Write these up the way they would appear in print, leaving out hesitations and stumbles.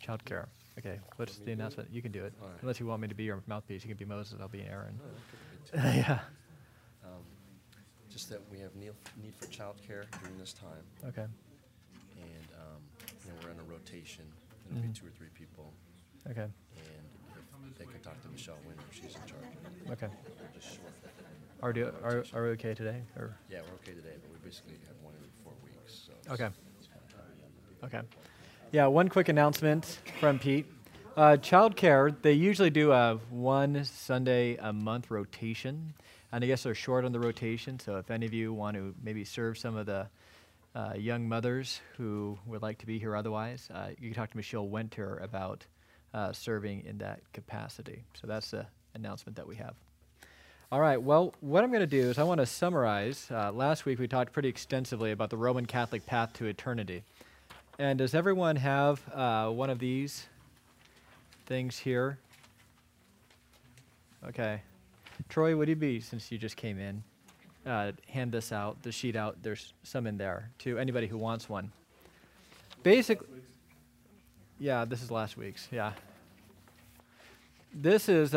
Childcare. Okay, what's the announcement? You can do it. All right. Unless you want me to be your mouthpiece. You can be Moses, I'll be Aaron. No, that could be Yeah. just that we have need for childcare during this time, Okay. and we're in a rotation. It'll be Mhm. 2 or 3 people, Okay. and if they could talk to Michelle Winter, she's in charge of it. Okay. We're just short. Are we okay today? Or Yeah, we're okay today, but we basically have 1 every 4 weeks. So Okay. it's kind of tight. Okay. Yeah, one quick announcement from Pete. Childcare, they usually do a 1 Sunday a month rotation, and I guess they're short on the rotation, so if any of you want to maybe serve some of the young mothers who would like to be here otherwise, you can talk to Michelle Winter about serving in that capacity. So that's the announcement that we have. All right, well, what I'm going to do is I want to summarize. Last week we talked pretty extensively about the Roman Catholic path to eternity. And does everyone have one of these things here? Okay. Troy, would you be, since you just came in, hand this out, the sheet out. There's some in there to anybody who wants one. Basically, yeah, this is last week's, yeah. This is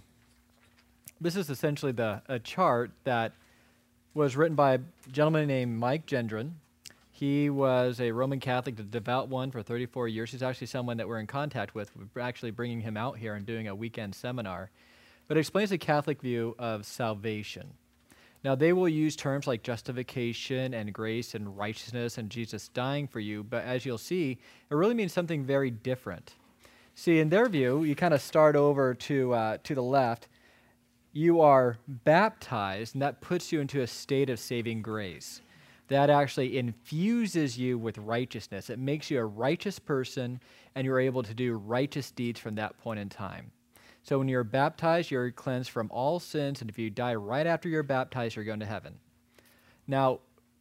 essentially a chart that was written by a gentleman named Mike Gendron. He was a Roman Catholic, a devout one for 34 years. He's actually someone that we're in contact with. We're actually bringing him out here and doing a weekend seminar. But it explains the Catholic view of salvation. Now, they will use terms like justification and grace and righteousness and Jesus dying for you, but as you'll see, it really means something very different. See, in their view, you kind of start over to the left. You are baptized, and that puts you into a state of saving grace. That actually infuses you with righteousness. It makes you a righteous person, and you're able to do righteous deeds from that point in time. So when you're baptized, you're cleansed from all sins, and if you die right after you're baptized, you're going to heaven. Now,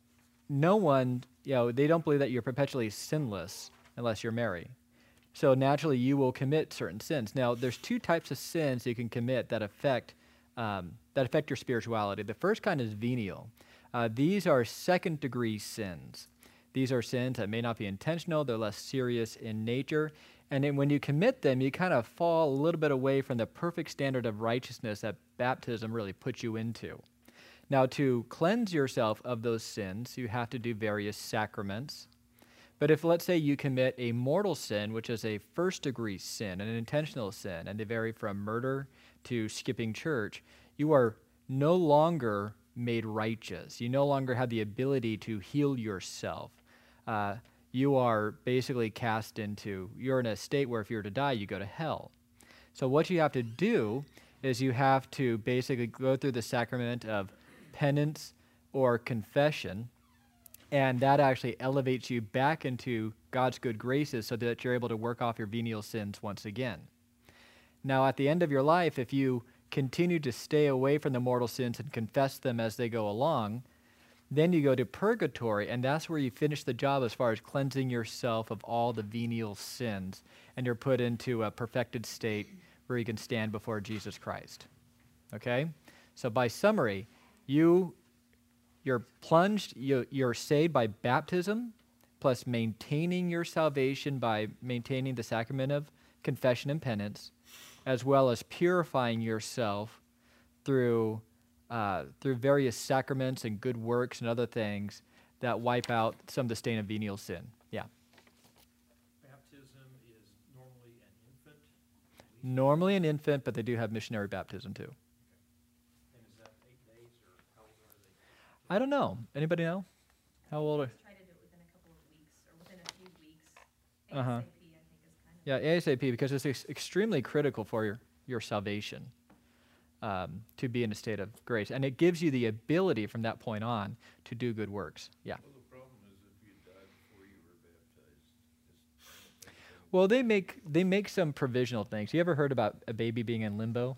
no one, they don't believe that you're perpetually sinless unless you're Mary. So naturally, you will commit certain sins. Now, there's 2 types of sins you can commit that affect your spirituality. The first kind is venial. These are second-degree sins. These are sins that may not be intentional. They're less serious in nature. And then when you commit them, you kind of fall a little bit away from the perfect standard of righteousness that baptism really puts you into. Now, to cleanse yourself of those sins, you have to do various sacraments. But if, let's say, you commit a mortal sin, which is a first-degree sin, an intentional sin, and they vary from murder to skipping church, you are no longer made righteous. You no longer have the ability to heal yourself. You are basically cast into, you're in a state where if you're to die, you go to hell. So what you have to do is you have to basically go through the sacrament of penance or confession, and that actually elevates you back into God's good graces so that you're able to work off your venial sins once again. Now, at the end of your life, if you continue to stay away from the mortal sins and confess them as they go along, then you go to purgatory, and that's where you finish the job as far as cleansing yourself of all the venial sins, and you're put into a perfected state where you can stand before Jesus Christ. Okay? So by summary, you're plunged, you're saved by baptism, plus maintaining your salvation by maintaining the sacrament of confession and penance, as well as purifying yourself through various sacraments and good works and other things that wipe out some of the stain of venial sin. Yeah. Baptism is normally an infant? Normally an infant, but they do have missionary baptism too. And is that 8 days, or how old are they? I don't know. Anybody know? How old are? Try to do it within a couple of weeks or within a few weeks. Uh-huh. ASAP, I think, is kind of. Yeah, ASAP, because it's extremely critical for your salvation. To be in a state of grace. And it gives you the ability from that point on to do good works. Yeah. Well, the problem is if you died before you were baptized. Well, they make some provisional things. You ever heard about a baby being in limbo?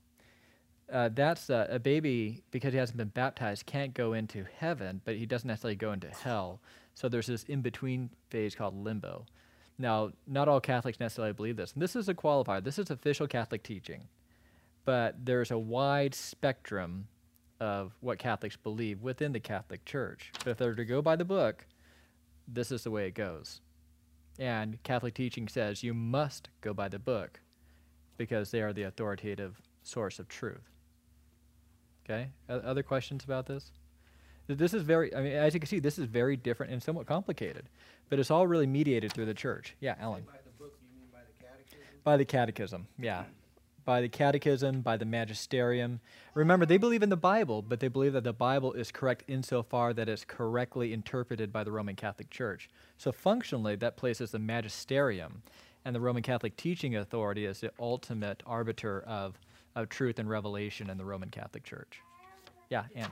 That's a baby, because he hasn't been baptized, can't go into heaven, but he doesn't necessarily go into hell. So there's this in-between phase called limbo. Now, not all Catholics necessarily believe this. And this is a qualifier. This is official Catholic teaching. But there's a wide spectrum of what Catholics believe within the Catholic Church. But if they're to go by the book, this is the way it goes. And Catholic teaching says you must go by the book because they are the authoritative source of truth. Okay? Other questions about this? This is very, I mean, as you can see, this is very different and somewhat complicated, but it's all really mediated through the church. Yeah, Alan. By the book, you mean by the catechism? By the catechism, yeah. By the catechism, by the magisterium. Remember, they believe in the Bible, but they believe that the Bible is correct insofar that it's correctly interpreted by the Roman Catholic Church. So functionally, that places the magisterium and the Roman Catholic teaching authority as the ultimate arbiter of truth and revelation in the Roman Catholic Church. Yeah, Anne.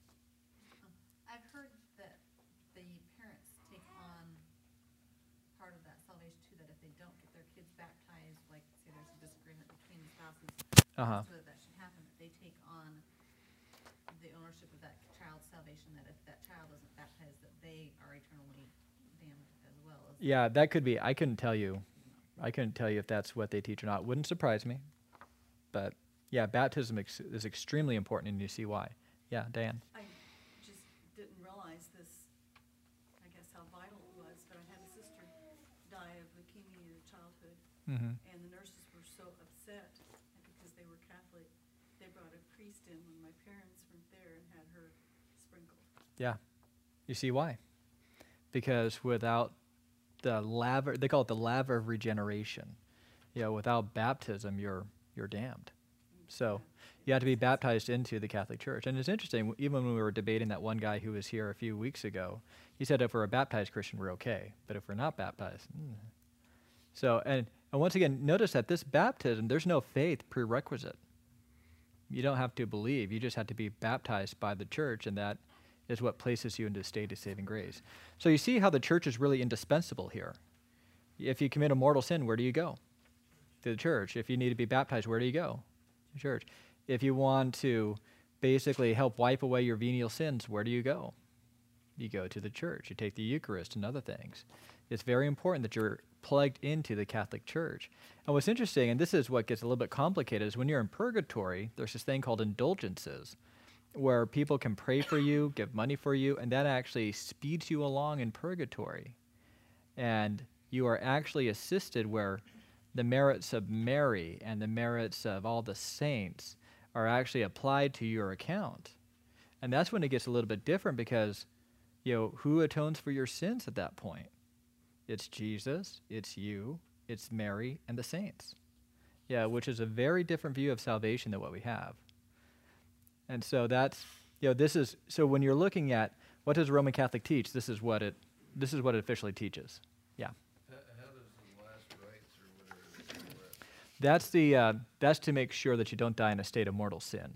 I've heard that the parents take on part of that salvation too, that if they don't get their kids baptized, like say there's a disagreement between the spouses, Uh-huh. so that should happen, that they take on the ownership of that child's salvation, that if that child isn't baptized, that they are eternally damned as well. Yeah, that could be. I couldn't tell you if that's what they teach or not. Wouldn't surprise me. But yeah, baptism is extremely important, and you see why. Yeah, Dan. I just didn't realize this, I guess, how vital it was, but I had a sister die of leukemia in childhood, Mm-hmm. and the nurses were so upset, and because they were Catholic, they brought a priest in when my parents weren't there and had her sprinkled. Yeah. You see why? Because without the laver, they call it the laver of regeneration. You know, without baptism, you're damned. So you have to be baptized into the Catholic Church. And it's interesting, even when we were debating that one guy who was here a few weeks ago, he said if we're a baptized Christian, we're okay. But if we're not baptized, So, and once again, notice that this baptism, there's no faith prerequisite. You don't have to believe. You just have to be baptized by the church, and that is what places you into a state of saving grace. So you see how the church is really indispensable here. If you commit a mortal sin, where do you go? To the church. If you need to be baptized, where do you go? The church. If you want to basically help wipe away your venial sins, where do you go? You go to the church. You take the Eucharist and other things. It's very important that you're plugged into the Catholic Church. And what's interesting, and this is what gets a little bit complicated, is when you're in purgatory, there's this thing called indulgences, where people can pray for you, give money for you, and that actually speeds you along in purgatory. And you are actually assisted where the merits of Mary and the merits of all the saints are actually applied to your account. And that's when it gets a little bit different because, you know, who atones for your sins at that point? It's Jesus, it's you, it's Mary, and the saints. Yeah, which is a very different view of salvation than what we have. And so that's, you know, this is, so when you're looking at what does Roman Catholic teach, this is what it officially teaches. Yeah. How does the last rites or whatever? That's to make sure that you don't die in a state of mortal sin.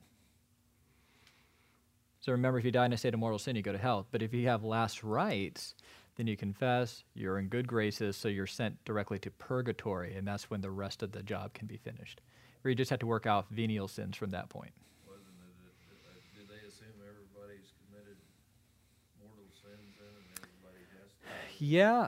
So remember, if you die in a state of mortal sin, you go to hell. But if you have last rites, then you confess, you're in good graces, so you're sent directly to purgatory, and that's when the rest of the job can be finished. Or you just have to work out venial sins from that point. Wasn't it, did they assume everybody's committed mortal sins then and everybody has to? Yeah,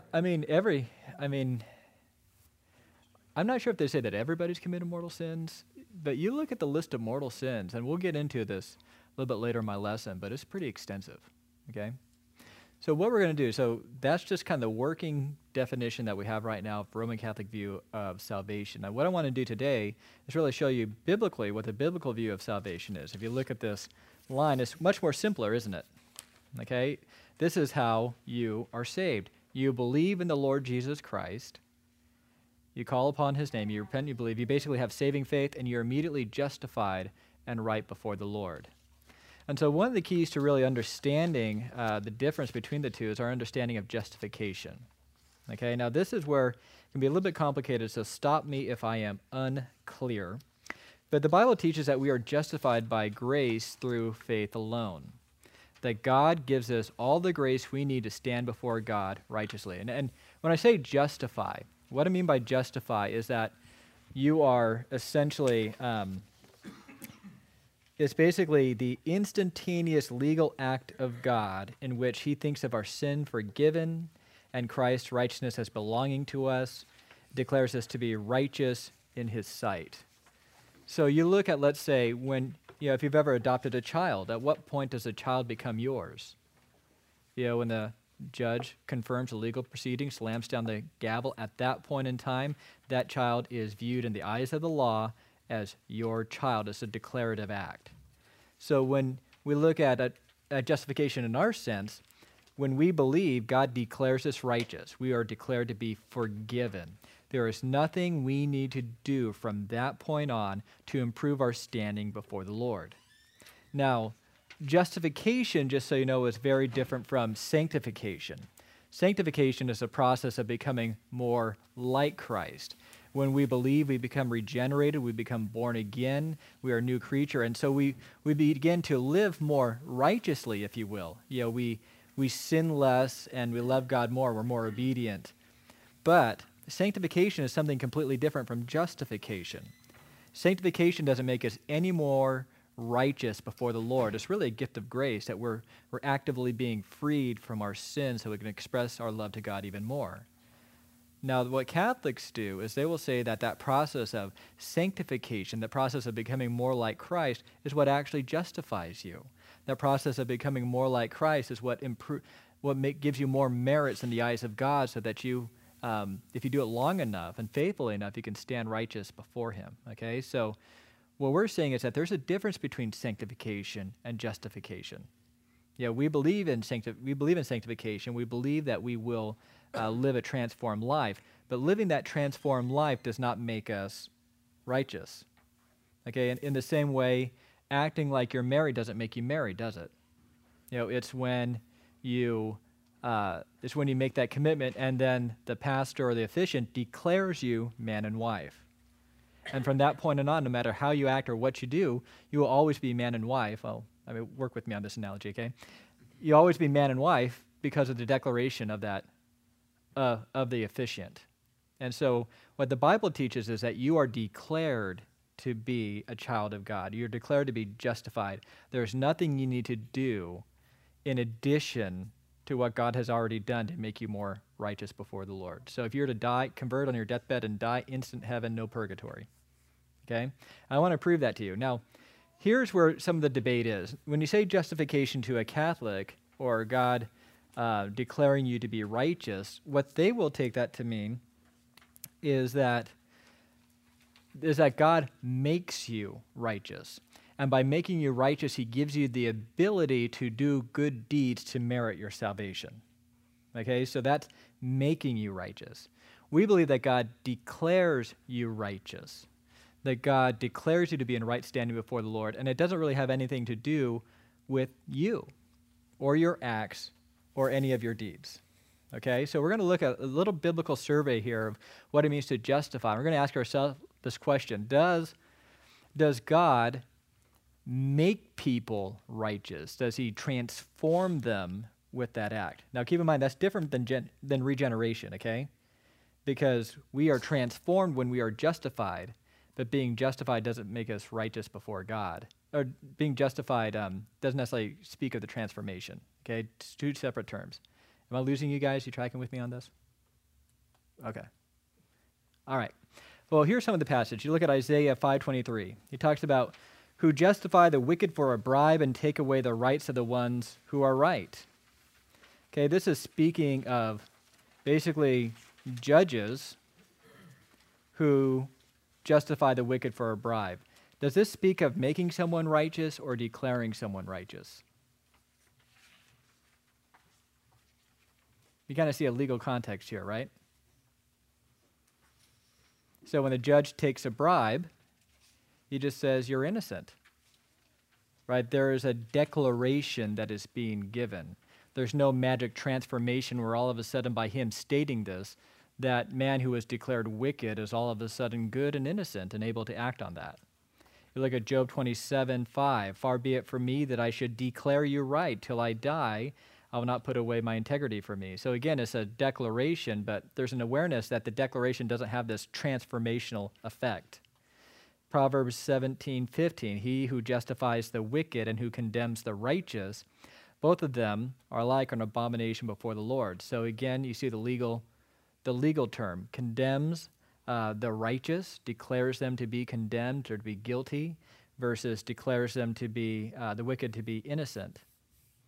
I'm not sure if they say that everybody's committed mortal sins, but you look at the list of mortal sins, and we'll get into this a little bit later in my lesson, but it's pretty extensive, okay? So what we're going to do, so that's just kind of the working definition that we have right now for Roman Catholic view of salvation. Now what I want to do today is really show you biblically what the biblical view of salvation is. If you look at this line, it's much more simpler, isn't it? Okay? This is how you are saved. You believe in the Lord Jesus Christ. You call upon his name. You repent, you believe. You basically have saving faith, and you're immediately justified and right before the Lord. And so one of the keys to really understanding the difference between the two is our understanding of justification. Okay, now this is where it can be a little bit complicated, so stop me if I am unclear. But the Bible teaches that we are justified by grace through faith alone. That God gives us all the grace we need to stand before God righteously. And when I say justify, what I mean by justify is that you are essentially... It's basically the instantaneous legal act of God in which he thinks of our sin forgiven and Christ's righteousness as belonging to us, declares us to be righteous in his sight. So you look at, let's say, when, you know, if you've ever adopted a child, at what point does a child become yours? You know, when the judge confirms the legal proceeding, slams down the gavel, at that point in time, that child is viewed in the eyes of the law as your child. It's a declarative act. So when we look at justification in our sense, when we believe, God declares us righteous. We are declared to be forgiven. There is nothing we need to do from that point on to improve our standing before the Lord. Now, justification, just so you know, is very different from sanctification. Sanctification is a process of becoming more like Christ. When we believe, we become regenerated, we become born again, we are a new creature, and so we begin to live more righteously, if you will. We sin less and we love God more, we're more obedient. But sanctification is something completely different from justification. Sanctification doesn't make us any more righteous before the Lord. It's really a gift of grace that we're actively being freed from our sins so we can express our love to God even more. Now, what Catholics do is they will say that process of sanctification, the process of becoming more like Christ, is what actually justifies you. That process of becoming more like Christ is what gives you more merits in the eyes of God, so that you, if you do it long enough and faithfully enough, you can stand righteous before Him. Okay, so what we're saying is that there's a difference between sanctification and justification. Yeah, we believe in sanctification. We believe that we will live a transformed life, but living that transformed life does not make us righteous. Okay, and in the same way, acting like you're married doesn't make you married, does it? It's when you make that commitment, and then the pastor or the officiant declares you man and wife. And from that point on, no matter how you act or what you do, you will always be man and wife. Work with me on this analogy, okay? You always be man and wife because of the declaration of that, of the officiant. And so what the Bible teaches is that you are declared to be a child of God. You're declared to be justified. There's nothing you need to do in addition to what God has already done to make you more righteous before the Lord. So if you're to convert on your deathbed and die, instant heaven, no purgatory. Okay? I want to prove that to you. Now, here's where some of the debate is. When you say justification to a Catholic, or God declaring you to be righteous, what they will take that to mean is that God makes you righteous. And by making you righteous, He gives you the ability to do good deeds to merit your salvation. Okay, so that's making you righteous. We believe that God declares you righteous, that God declares you to be in right standing before the Lord, and it doesn't really have anything to do with you or your acts or any of your deeds. Okay, so we're going to look at a little biblical survey here of what it means to justify. We're going to ask ourselves this question: Does God make people righteous? Does He transform them with that act? Now, keep in mind, that's different than regeneration, okay? Because we are transformed when we are justified, but being justified doesn't make us righteous before God. Or being justified doesn't necessarily speak of the transformation, okay? It's two separate terms. Am I losing you guys? You tracking with me on this? Okay. All right. Well, here's some of the passage. You look at Isaiah 5:23. He talks about who justify the wicked for a bribe and take away the rights of the ones who are right. Okay, this is speaking of basically judges who justify the wicked for a bribe. Does this speak of making someone righteous or declaring someone righteous? You kind of see a legal context here, right? So when the judge takes a bribe, he just says, you're innocent, right? There is a declaration that is being given. There's no magic transformation where all of a sudden by him stating this, that man who was declared wicked is all of a sudden good and innocent and able to act on that. You look at Job 27:5, far be it from me that I should declare you right till I die. I will not put away my integrity from me. So again, it's a declaration, but there's an awareness that the declaration doesn't have this transformational effect. Proverbs 17:15, he who justifies the wicked and who condemns the righteous, both of them are like an abomination before the Lord. So again, you see the legal term, condemns the righteous, declares them to be condemned or to be guilty, versus declares them to be, the wicked to be innocent.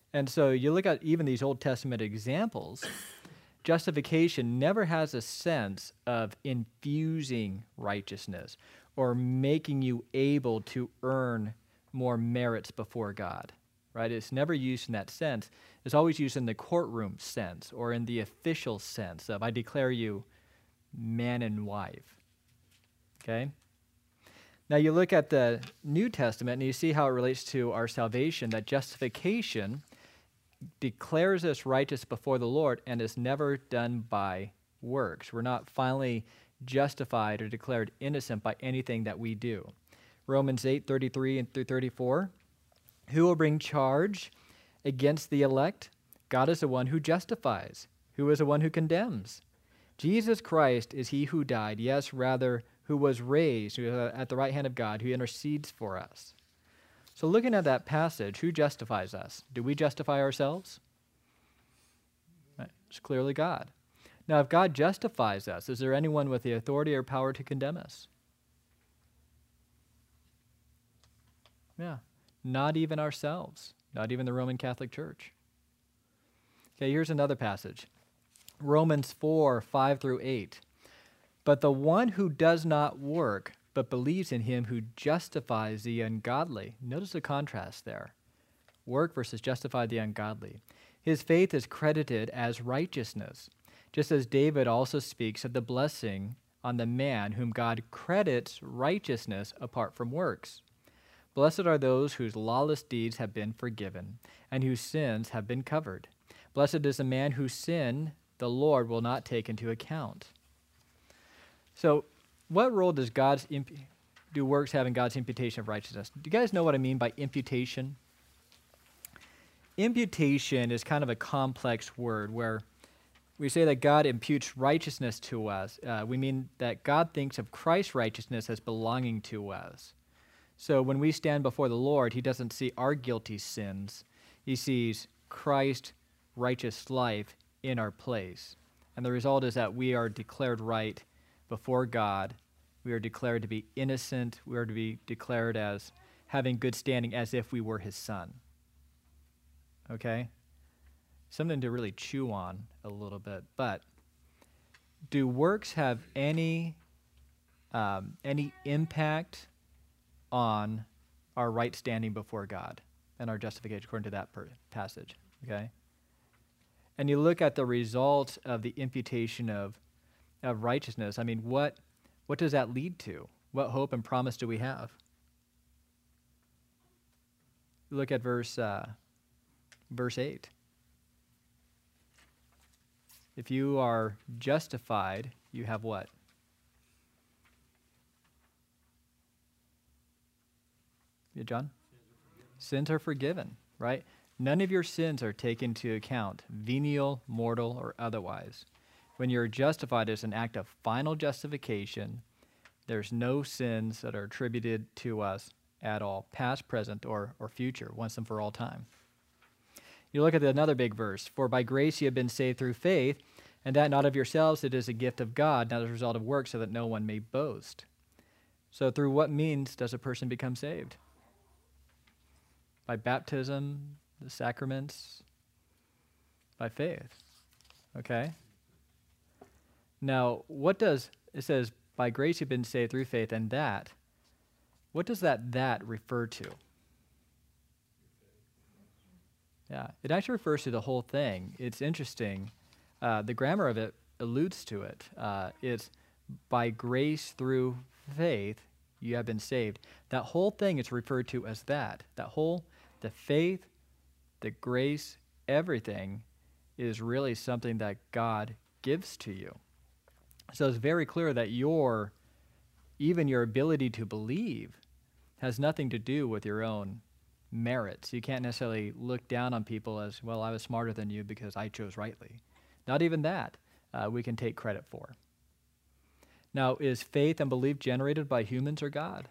And so you look at even these Old Testament examples, justification never has a sense of infusing righteousness or making you able to earn more merits before God, right? It's never used in that sense. It's always used in the courtroom sense or in the official sense of, I declare you man and wife, okay? Now you look at the New Testament and you see how it relates to our salvation, that justification declares us righteous before the Lord and is never done by works. We're not finally justified or declared innocent by anything that we do. Romans 8:33 and through 34, who will bring charge against the elect? God is the one who justifies. Who is the one who condemns? Jesus Christ is he who died, yes, rather, who was raised, who is at the right hand of God, who intercedes for us. So looking at that passage, who justifies us? Do we justify ourselves? Right. It's clearly God. Now, if God justifies us, is there anyone with the authority or power to condemn us? Yeah, not even ourselves, not even the Roman Catholic Church. Okay, here's another passage. Romans 4:5 through 8. But the one who does not work, but believes in him who justifies the ungodly. Notice the contrast there. Work versus justify the ungodly. His faith is credited as righteousness, just as David also speaks of the blessing on the man whom God credits righteousness apart from works. Blessed are those whose lawless deeds have been forgiven, and whose sins have been covered. Blessed is the man whose sin the Lord will not take into account. So, what role does do works have in God's imputation of righteousness? Do you guys know what I mean by imputation? Imputation is kind of a complex word where we say that God imputes righteousness to us. We mean that God thinks of Christ's righteousness as belonging to us. So when we stand before the Lord, he doesn't see our guilty sins. He sees Christ's righteous life in our place. And the result is that we are declared right before God. We are declared to be innocent. We are to be declared as having good standing as if we were his son. Okay? Something to really chew on a little bit. But do works have any impact on our right standing before God and our justification according to that passage? Okay? And you look at the result of the imputation of righteousness. I mean, what does that lead to? What hope and promise do we have? Look at verse 8. If you are justified, you have what? Yeah, John? Sins are forgiven, right? None of your sins are taken into account, venial, mortal, or otherwise. When you're justified as an act of final justification, there's no sins that are attributed to us at all, past, present, or future, once and for all time. You look at another big verse. For by grace you have been saved through faith, and that not of yourselves, it is a gift of God, not as a result of works, so that no one may boast. So through what means does a person become saved? By baptism, the sacraments, by faith. Okay? Now, it says, by grace you've been saved through faith, and that, what does that refer to? Yeah, it actually refers to the whole thing. It's interesting. The grammar of it alludes to it. It's by grace through faith you have been saved. That whole thing is referred to as that. The faith, the grace, everything is really something that God gives to you. So it's very clear that even your ability to believe has nothing to do with your own merits. You can't necessarily look down on people as, well, I was smarter than you because I chose rightly. Not even that we can take credit for. Now, is faith and belief generated by humans or God?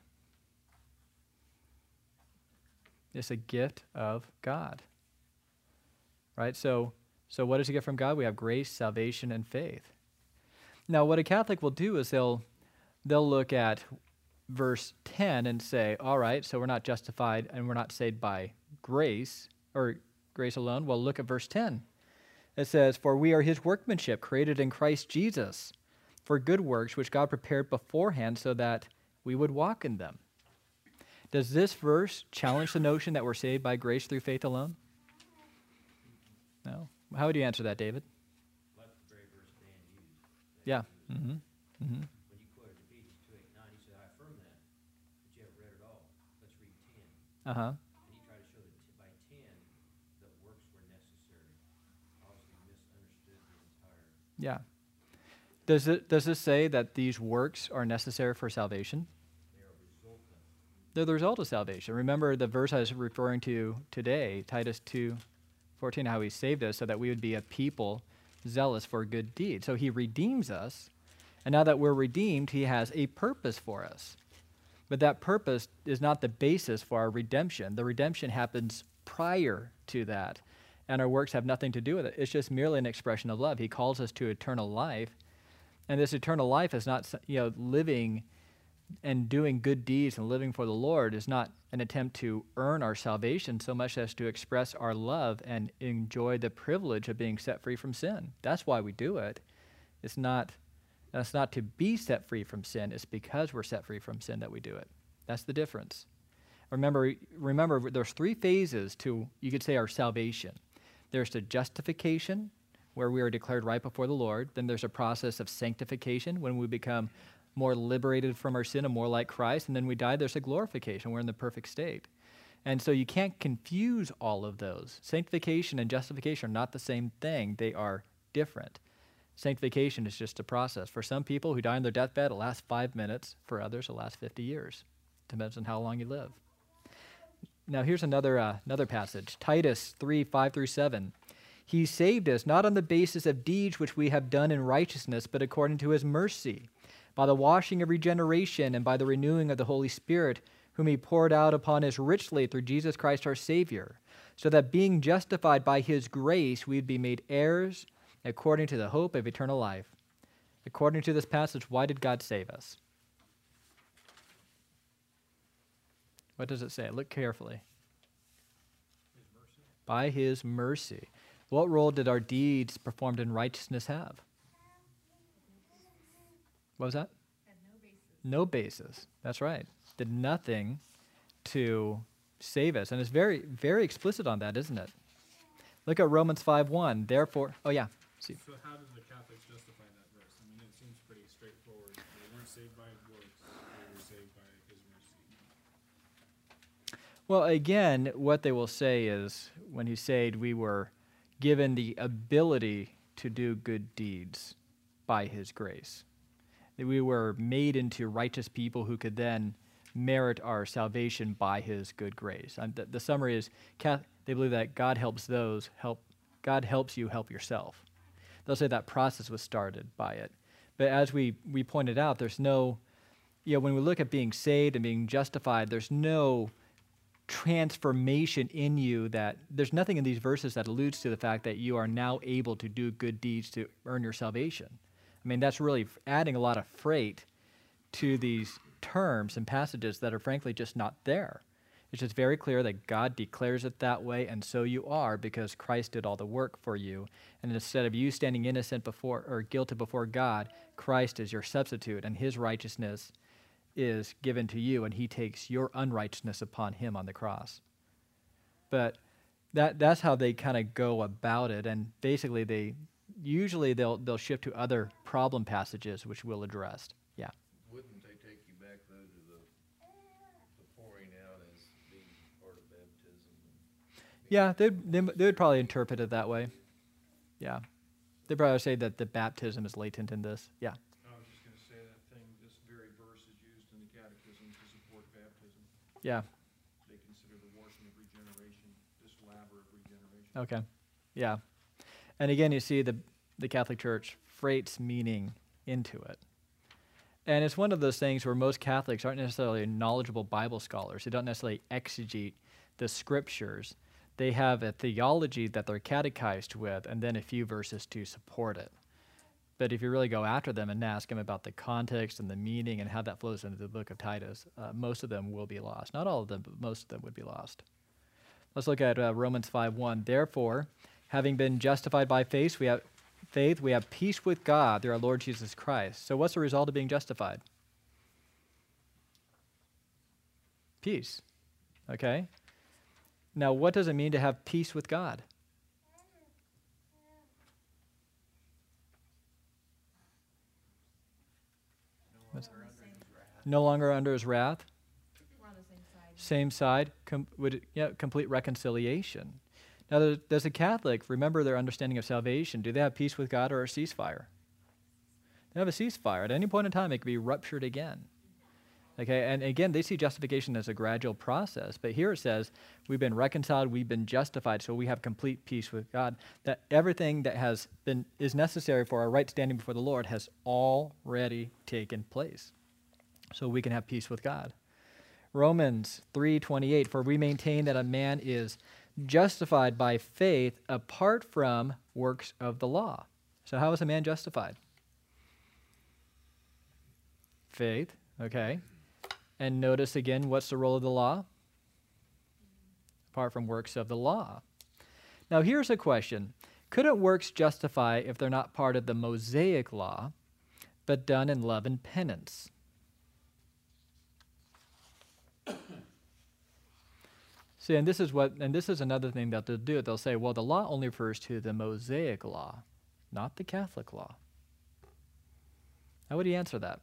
It's a gift of God. Right? So what is a gift from God? We have grace, salvation, and faith. Now, what a Catholic will do is they'll look at verse 10 and say, all right, so we're not justified and we're not saved by grace, or grace alone? Well, look at verse 10. It says, "For we are his workmanship, created in Christ Jesus, for good works which God prepared beforehand so that we would walk in them." Does this verse challenge the notion that we're saved by grace through faith alone? No. How would you answer that, David? Like the very verse Dan used. Yeah. Mm-hmm. Mm-hmm. When you quoted Ephesians 2:8-9, he said, "I affirm that, but you haven't read it all. Let's read 10." Uh-huh. And he tried to show that by 10, the works were necessary. Obviously misunderstood the entire. Yeah. Does this say that these works are necessary for salvation? They are resultant. They're the result of salvation. Remember the verse I was referring to today, Titus 2:14, how he saved us so that we would be a people zealous for good deeds. So he redeems us, and now that we're redeemed, he has a purpose for us. But that purpose is not the basis for our redemption. The redemption happens prior to that, and our works have nothing to do with it. It's just merely an expression of love. He calls us to eternal life, and this eternal life is not, living and doing good deeds and living for the Lord is not an attempt to earn our salvation so much as to express our love and enjoy the privilege of being set free from sin. That's why we do it. That's not to be set free from sin. It's because we're set free from sin that we do it. That's the difference. Remember, there's three phases to, you could say, our salvation. There's the justification, where we are declared right before the Lord. Then there's a process of sanctification, when we become more liberated from our sin and more like Christ. And then we die, there's a glorification. We're in the perfect state. And so you can't confuse all of those. Sanctification and justification are not the same thing. They are different. Sanctification is just a process. For some people who die on their deathbed, it lasts 5 minutes. For others, it lasts 50 years. Depends on how long you live. Now here's another passage. Titus 3:5-7. "He saved us not on the basis of deeds which we have done in righteousness, but according to his mercy, by the washing of regeneration and by the renewing of the Holy Spirit, whom he poured out upon us richly through Jesus Christ our Savior, so that being justified by his grace, we would be made heirs according to the hope of eternal life." According to this passage, why did God save us? What does it say? Look carefully. His mercy. By his mercy. What role did our deeds performed in righteousness have? What was that? Had no basis. No basis. That's right. Did nothing to save us. And it's very, very explicit on that, isn't it? Look at Romans 5:1. Therefore, see. So how did the Catholics justify that verse? I mean, it seems pretty straightforward. They weren't saved by works, they were saved by his mercy. Well, again, what they will say is, when he said we were given the ability to do good deeds by his grace, that we were made into righteous people who could then merit our salvation by his good grace. And the summary is, they believe that God helps God helps you help yourself. They'll say that process was started by it. But as we pointed out, there's no, when we look at being saved and being justified, there's no transformation in you. That there's nothing in these verses that alludes to the fact that you are now able to do good deeds to earn your salvation. I mean, that's really adding a lot of freight to these terms and passages that are frankly just not there. It's just very clear that God declares it that way, and so you are, because Christ did all the work for you. And instead of you standing innocent before or guilty before God, Christ is your substitute, and his righteousness is given to you, and he takes your unrighteousness upon him on the cross. But that's how they kind of go about it, and basically they'll shift to other problem passages which we'll address. Yeah. Wouldn't they take you back though to the pouring out as being part of baptism? Yeah, they would probably interpret it that way. Yeah. They'd probably say that the baptism is latent in this. Yeah. I was just going to say that thing, this very verse is used in the catechism to support baptism. Yeah. They consider the washing of regeneration, this laver of regeneration. Okay. Yeah. And again, you see the Catholic Church freights meaning into it. And it's one of those things where most Catholics aren't necessarily knowledgeable Bible scholars. They don't necessarily exegete the scriptures. They have a theology that they're catechized with, and then a few verses to support it. But if you really go after them and ask them about the context and the meaning and how that flows into the book of Titus, most of them will be lost. Not all of them, but most of them would be lost. Let's look at Romans 5:1. Therefore, having been justified by faith, we have peace with God through our Lord Jesus Christ. So what's the result of being justified? Peace. Okay? Now, what does it mean to have peace with God? No longer under his wrath. We're on the same side. Same side, complete reconciliation. Now, does a Catholic remember their understanding of salvation? Do they have peace with God or a ceasefire? They have a ceasefire. At any point in time, it can be ruptured again. Okay, and again, they see justification as a gradual process. But here it says, we've been reconciled, we've been justified, so we have complete peace with God. That everything that is necessary for our right standing before the Lord has already taken place. So we can have peace with God. Romans 3:28, for we maintain that a man is justified by faith apart from works of the law. So how is a man justified? Faith, okay. And notice again, what's the role of the law? Apart from works of the law. Now here's a question. Couldn't works justify if they're not part of the Mosaic law, but done in love and penance? See, and this is another thing that they'll do. They'll say, well, the law only refers to the Mosaic law, not the Catholic law. How would you answer that?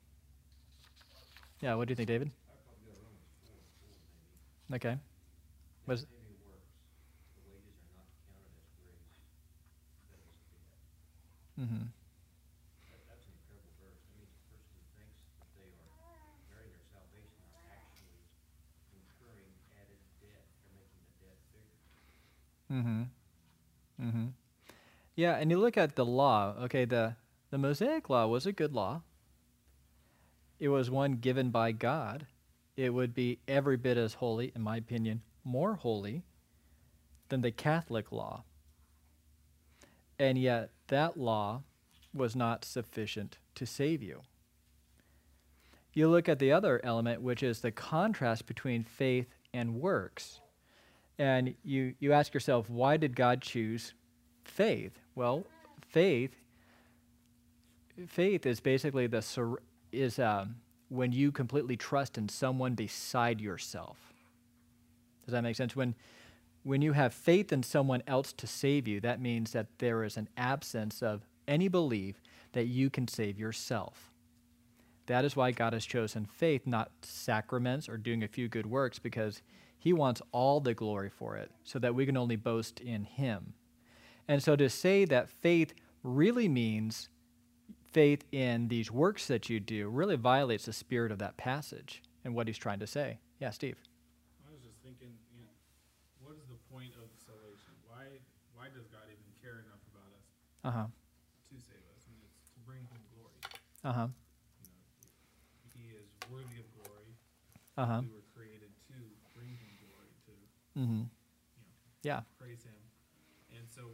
Yeah, what do you think, David? I'd probably go Romans 4:4 maybe. Okay. What is, Saving works, the wages are not counted as grace, but as debt. mm-hmm. That's an incredible verse. That means a person who thinks that they are earning their salvation are actually incurring added debt. They're making the debt bigger. Mm-hmm. Mm-hmm. Yeah, and you look at the law, okay, the Mosaic law was a good law. It was one given by God. It would be every bit as holy, in my opinion, more holy than the Catholic law. And yet that law was not sufficient to save you. You look at the other element, which is the contrast between faith and works. And you ask yourself, why did God choose faith? Well, faith is basically when you completely trust in someone beside yourself. Does that make sense? When you have faith in someone else to save you, that means that there is an absence of any belief that you can save yourself. That is why God has chosen faith, not sacraments or doing a few good works, because he wants all the glory for it, so that we can only boast in him. And so to say that faith really means faith in these works that you do really violates the spirit of that passage and what he's trying to say. Yeah, Steve. I was just thinking, what is the point of salvation? Why does God even care enough about us Uh-huh. to save us? And it's to bring him glory. Uh-huh. He is worthy of glory. Uh-huh. We were created to bring him glory, to Mm-hmm. Yeah. praise him. And so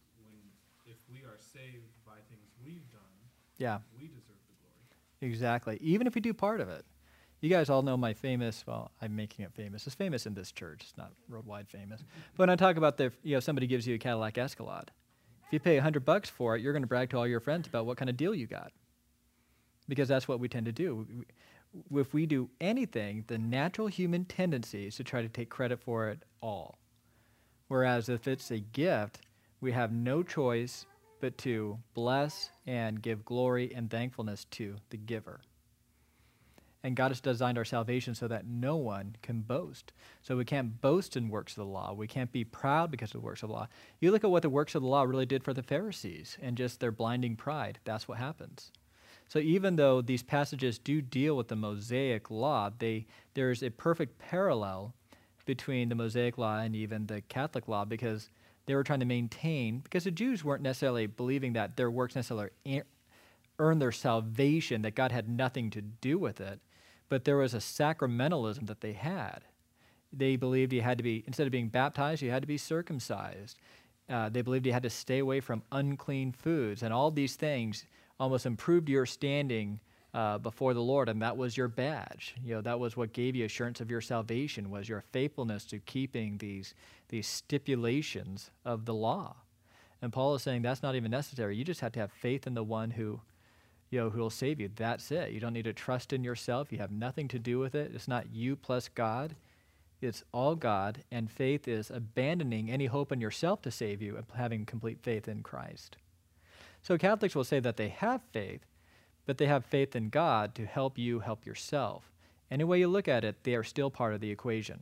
if we are saved by things we've done, Yeah. we deserve the glory. Exactly. Even if we do part of it. You guys all know my famous, well, I'm making it famous. It's famous in this church. It's not worldwide famous. But when I talk about somebody gives you a Cadillac Escalade. If you pay $100 for it, you're going to brag to all your friends about what kind of deal you got. Because that's what we tend to do. If we do anything, the natural human tendency is to try to take credit for it all. Whereas if it's a gift, we have no choice but to bless and give glory and thankfulness to the giver. And God has designed our salvation so that no one can boast. So we can't boast in works of the law. We can't be proud because of the works of the law. You look at what the works of the law really did for the Pharisees and just their blinding pride. That's what happens. So even though these passages do deal with the Mosaic law, there's a perfect parallel between the Mosaic law and even the Catholic law, because they were trying to maintain, because the Jews weren't necessarily believing that their works necessarily earned their salvation, that God had nothing to do with it, but there was a sacramentalism that they had. They believed you had to be, instead of being baptized, you had to be circumcised. They believed you had to stay away from unclean foods, and all these things almost improved your standing before the Lord, and that was your badge. That was what gave you assurance of your salvation, was your faithfulness to keeping these stipulations of the law. And Paul is saying that's not even necessary. You just have to have faith in the one who will save you. That's it. You don't need to trust in yourself. You have nothing to do with it. It's not you plus God. It's all God, and faith is abandoning any hope in yourself to save you and having complete faith in Christ. So Catholics will say that they have faith, but they have faith in God to help you help yourself. Any way you look at it, they are still part of the equation.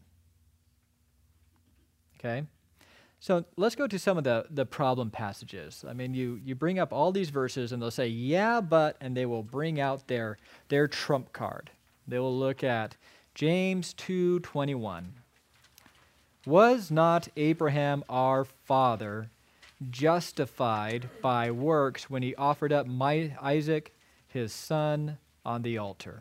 Okay? So let's go to some of the problem passages. I mean, you bring up all these verses, and they'll say, yeah, but, and they will bring out their trump card. They will look at James 2:21. Was not Abraham our father justified by works when he offered up Isaac, his son, on the altar?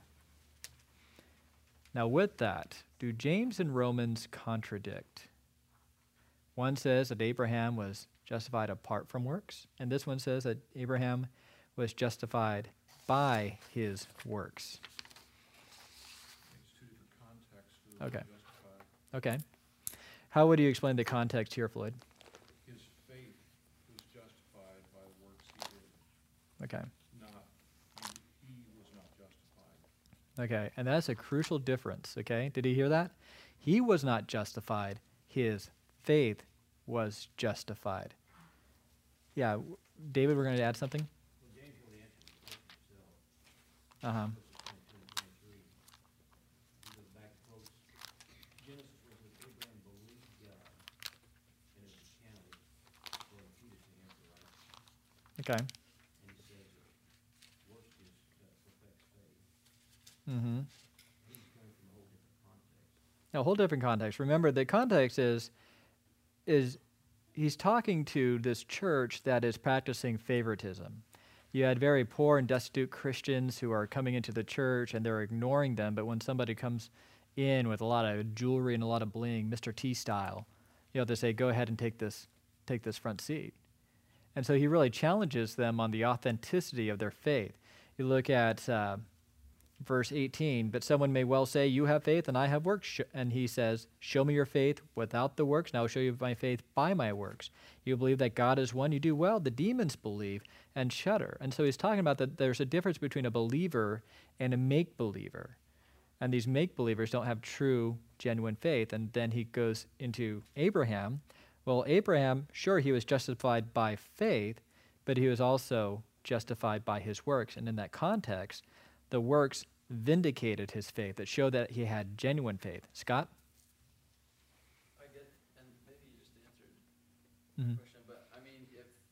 Now with that, do James and Romans contradict? One says that Abraham was justified apart from works, and this one says that Abraham was justified by his works. It's two different contexts for the Okay. word justified. Okay. How would you explain the context here, Floyd? His faith was justified by the works he did, Okay. not, he was not justified. Okay, and that's a crucial difference, okay? Did he hear that? He was not justified. His faith was justified. Yeah, David, we're going to add something? Well, James really answered the question himself. Uh-huh. Verses 22 and 23. He goes back close. Genesis was that Abraham believed God, and it was counted or imputed to him for righteousness. Okay. And he says that works just perfects faith. Mm-hmm. He's coming from a whole different context. Now, a whole different context. Remember, the context is he's talking to this church that is practicing favoritism. You had very poor and destitute Christians who are coming into the church, and they're ignoring them, but when somebody comes in with a lot of jewelry and a lot of bling, Mr. T style, they say, go ahead and take this front seat. And so he really challenges them on the authenticity of their faith. You look at verse 18, but someone may well say, you have faith and I have works. And he says, show me your faith without the works, and I will show you my faith by my works. You believe that God is one, you do well. The demons believe and shudder. And so he's talking about that there's a difference between a believer and a make-believer. And these make-believers don't have true, genuine faith. And then he goes into Abraham. Well, Abraham, sure, he was justified by faith, but he was also justified by his works. And in that context, the works vindicated his faith, that showed that he had genuine faith. Scott? I get, and maybe you just answered Mm-hmm. the question, but I mean,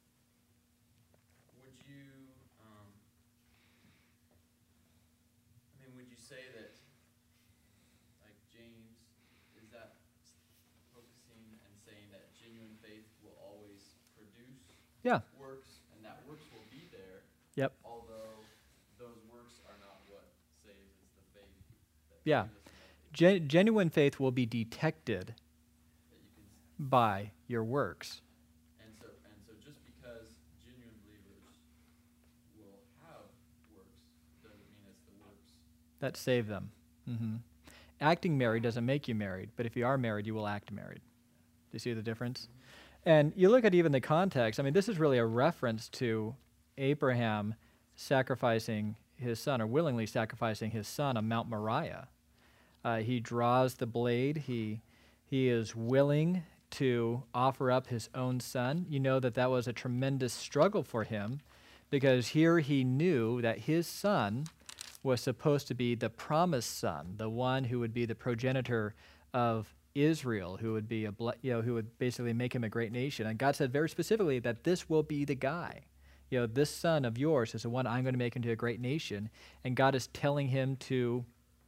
would you say that, like James, is that focusing and saying that genuine faith will always produce Yeah. works, and that works will be there, Yep. although those works are not what saves, it's the faith that Yeah. saves us and that Genuine faith will be detected that you can by your works. And so just because genuine believers will have works doesn't mean it's the works. That save them. Mm-hmm. Acting married doesn't make you married, but if you are married, you will act married. Do you see the difference? And you look at even the context. I mean, this is really a reference to Abraham sacrificing his son, or willingly sacrificing his son on Mount Moriah. He draws the blade. He is willing to offer up his own son. You know that was a tremendous struggle for him, because here he knew that his son was supposed to be the promised son, the one who would be the progenitor of Israel, who would be who would basically make him a great nation. And God said very specifically that this will be the guy. This son of yours is the one I'm going to make into a great nation. And God is telling him to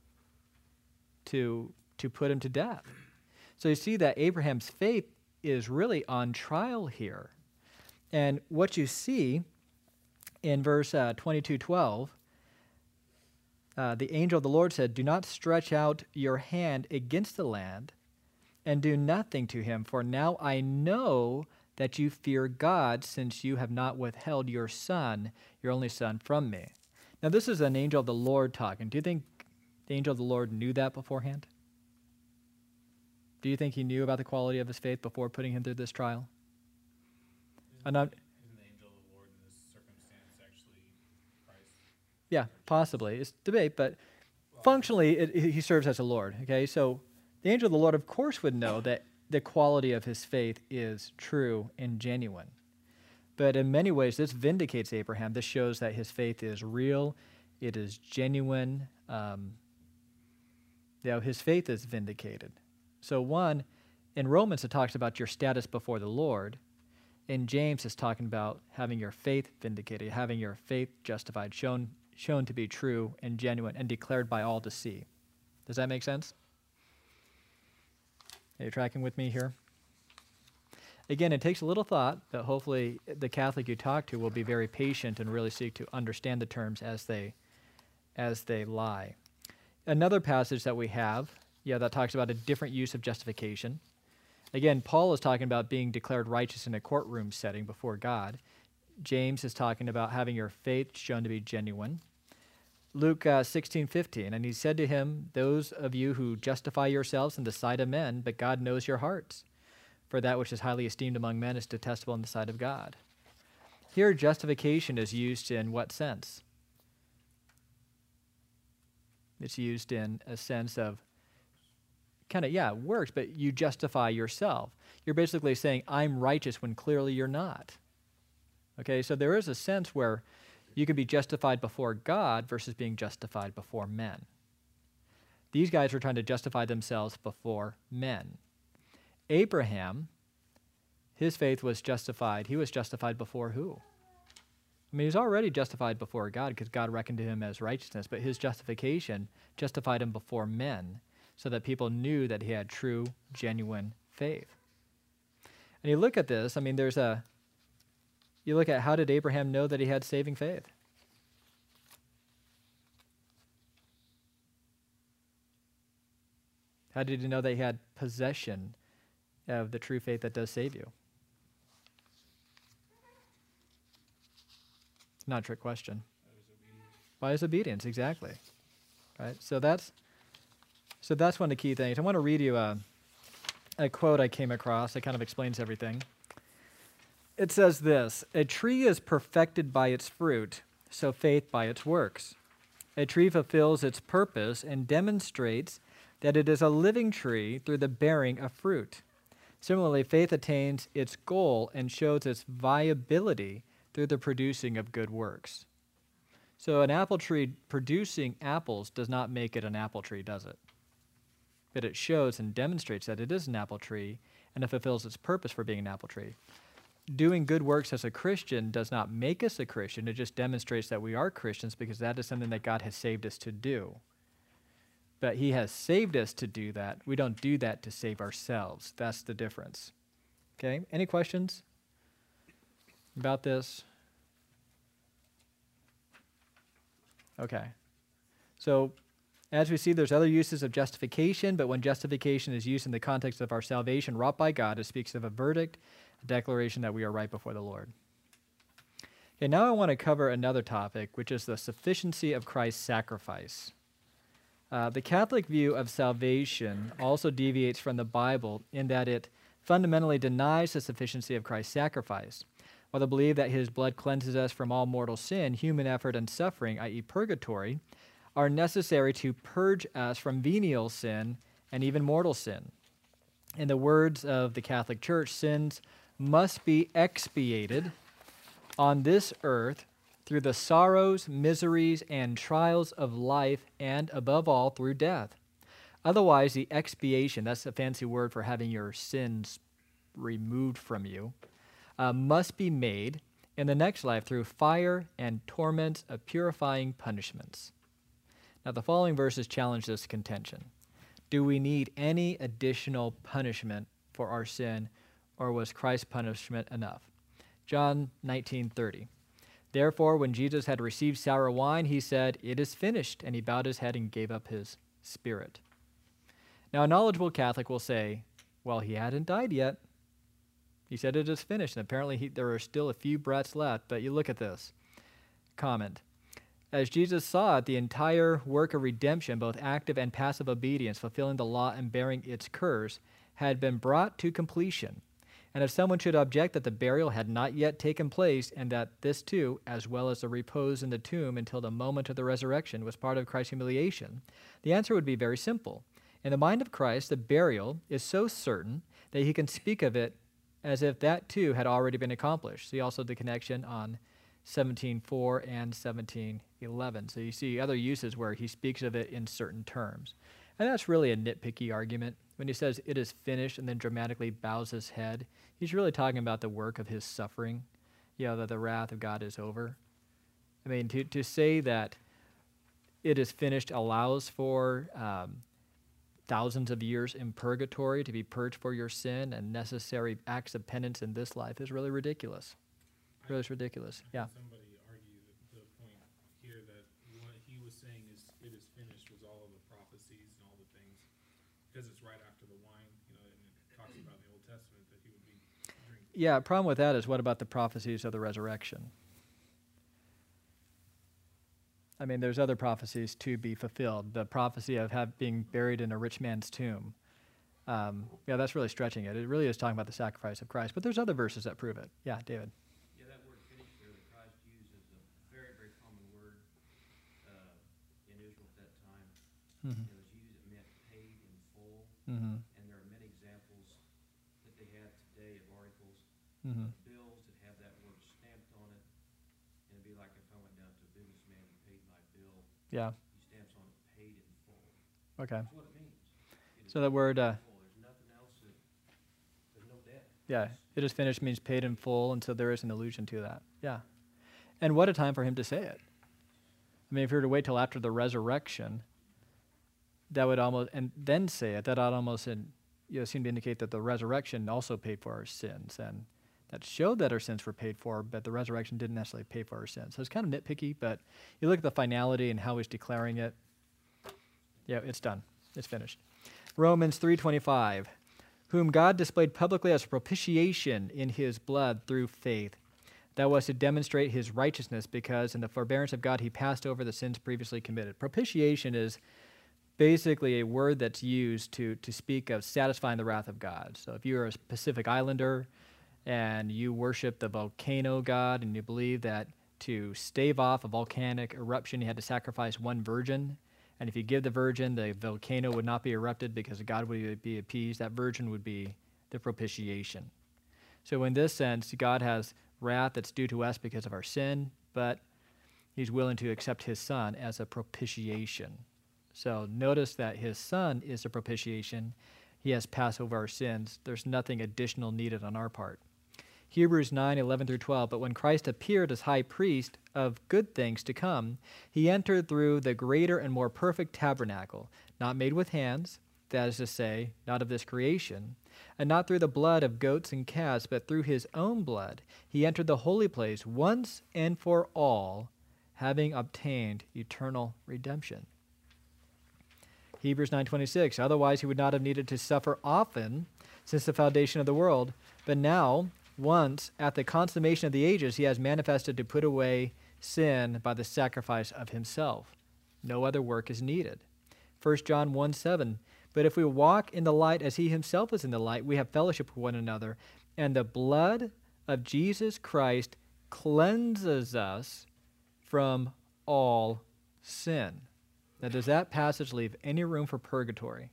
put him to death. So you see that Abraham's faith is really on trial here. And what you see in verse 22:12, the angel of the Lord said, do not stretch out your hand against the land and do nothing to him, for now I know that you fear God, since you have not withheld your son, your only son, from me. Now, this is an angel of the Lord talking. Do you think the angel of the Lord knew that beforehand? Do you think he knew about the quality of his faith before putting him through this trial? Isn't the angel of the Lord in this circumstance actually Christ? Yeah, possibly. It's debate, but functionally, he serves as a Lord. Okay, so the angel of the Lord, of course, would know that the quality of his faith is true and genuine. But in many ways, this vindicates Abraham. This shows that his faith is real, it is genuine. His faith is vindicated. So one, in Romans, it talks about your status before the Lord. In James, it's talking about having your faith vindicated, having your faith justified, shown to be true and genuine and declared by all to see. Does that make sense? Are you tracking with me here? Again, it takes a little thought, but hopefully the Catholic you talk to will be very patient and really seek to understand the terms as they lie. Another passage that we have, that talks about a different use of justification. Again, Paul is talking about being declared righteous in a courtroom setting before God. James is talking about having your faith shown to be genuine. Luke 16:15, and he said to him, "Those of you who justify yourselves in the sight of men, but God knows your hearts. For that which is highly esteemed among men is detestable in the sight of God." Here, justification is used in what sense? It's used in a sense of works, but you justify yourself. You're basically saying, I'm righteous when clearly you're not. Okay, so there is a sense where you can be justified before God versus being justified before men. These guys were trying to justify themselves before men. Abraham, his faith was justified. He was justified before who? I mean, he was already justified before God because God reckoned to him as righteousness, but his justification justified him before men so that people knew that he had true, genuine faith. And you look at this, I mean, you look at how did Abraham know that he had saving faith? How did he know that he had possession of the true faith that does save you? It's not a trick question. By his obedience, exactly. Right? So that's one of the key things. I want to read you a quote I came across that kind of explains everything. It says this: "A tree is perfected by its fruit, so faith by its works. A tree fulfills its purpose and demonstrates that it is a living tree through the bearing of fruit. Similarly, faith attains its goal and shows its viability through the producing of good works." So an apple tree producing apples does not make it an apple tree, does it? But it shows and demonstrates that it is an apple tree and it fulfills its purpose for being an apple tree. Doing good works as a Christian does not make us a Christian. It just demonstrates that we are Christians because that is something that God has saved us to do. But he has saved us to do that. We don't do that to save ourselves. That's the difference. Okay, any questions about this? Okay, so as we see, there's other uses of justification, but when justification is used in the context of our salvation wrought by God, it speaks of a verdict, a declaration that we are right before the Lord. Okay, now I want to cover another topic, which is the sufficiency of Christ's sacrifice. The Catholic view of salvation also deviates from the Bible in that it fundamentally denies the sufficiency of Christ's sacrifice. While they believe that his blood cleanses us from all mortal sin, human effort and suffering, i.e. purgatory, are necessary to purge us from venial sin and even mortal sin. In the words of the Catholic Church, sins must be expiated on this earth through the sorrows, miseries, and trials of life, and above all, through death. Otherwise, the expiation, that's a fancy word for having your sins removed from you, must be made in the next life through fire and torments of purifying punishments. Now, the following verses challenge this contention. Do we need any additional punishment for our sin, or was Christ's punishment enough? John 19:30. Therefore, when Jesus had received sour wine, he said, "It is finished," and he bowed his head and gave up his spirit. Now, a knowledgeable Catholic will say, well, he hadn't died yet. He said it is finished, and apparently there are still a few breaths left, but you look at this. Comment. As Jesus saw it, the entire work of redemption, both active and passive obedience, fulfilling the law and bearing its curse, had been brought to completion. And if someone should object that the burial had not yet taken place, and that this too, as well as the repose in the tomb until the moment of the resurrection, was part of Christ's humiliation, the answer would be very simple. In the mind of Christ, the burial is so certain that he can speak of it as if that too had already been accomplished. See also the connection on 17:4 and 17:11. So you see other uses where he speaks of it in certain terms. And that's really a nitpicky argument. When he says it is finished and then dramatically bows his head, he's really talking about the work of his suffering, that the wrath of God is over. I mean, to say that it is finished allows for thousands of years in purgatory to be purged for your sin and necessary acts of penance in this life is really ridiculous. Really is ridiculous. Yeah. Somebody argue the point here that what he was saying is it is finished was all of the prophecies and all the things, because it's right after the wine, and it talks about in the Old Testament that he would be drinking. Yeah, problem with that is what about the prophecies of the resurrection? I mean, there's other prophecies to be fulfilled. The prophecy of being buried in a rich man's tomb. That's really stretching it. It really is talking about the sacrifice of Christ. But there's other verses that prove it. Yeah, David. Yeah, that word finished there that Christ used is a very, very common word in Israel at that time. Mm-hmm. It was used, it meant paid in full. Mm-hmm. And there are many examples that they have today of articles, Mm-hmm. bills that have that word stamped on it. And it'd be like if I went down to a businessman and paid my bill, Yeah. he stamps on it paid in full. Okay. That's what it means. It is So that word, paid in full. There's nothing else there's no debt. yeah, it is finished means paid in full, and so there is an allusion to that. Yeah. And what a time for him to say it. I mean, if you were to wait till after the resurrection, that would almost, and then say it, that ought almost seem to indicate that the resurrection also paid for our sins, and that showed that our sins were paid for, but the resurrection didn't necessarily pay for our sins. So it's kind of nitpicky, but you look at the finality and how he's declaring it. Yeah, it's done. It's finished. Romans 3:25, whom God displayed publicly as a propitiation in his blood through faith. That was to demonstrate his righteousness, because in the forbearance of God he passed over the sins previously committed. Propitiation is basically a word that's used to speak of satisfying the wrath of God. So if you're a Pacific Islander and you worship the volcano god and you believe that to stave off a volcanic eruption you had to sacrifice one virgin, and if you give the virgin, the volcano would not be erupted because God would be appeased, that virgin would be the propitiation. So in this sense, God has wrath that's due to us because of our sin, but he's willing to accept his son as a propitiation. So notice that his son is a propitiation. He has passed over our sins. There's nothing additional needed on our part. Hebrews 9:11-12, but when Christ appeared as high priest of good things to come, he entered through the greater and more perfect tabernacle, not made with hands, that is to say, not of this creation, and not through the blood of goats and calves, but through his own blood. He entered the holy place once and for all, having obtained eternal redemption. Hebrews 9:26, otherwise he would not have needed to suffer often since the foundation of the world, but now, once at the consummation of the ages, he has manifested to put away sin by the sacrifice of himself. No other work is needed. 1 John 1:7, but if we walk in the light as he himself is in the light, we have fellowship with one another, and the blood of Jesus Christ cleanses us from all sin. Now, does that passage leave any room for purgatory?